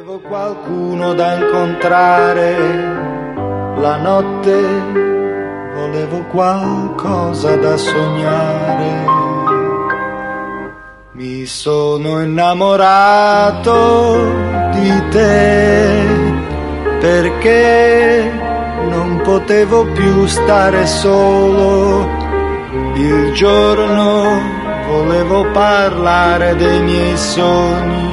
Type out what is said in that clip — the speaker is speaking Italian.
Volevo qualcuno da incontrare la notte, volevo qualcosa da sognare. Mi sono innamorato di te perché non potevo più stare solo. Il giorno volevo parlare dei miei sogni,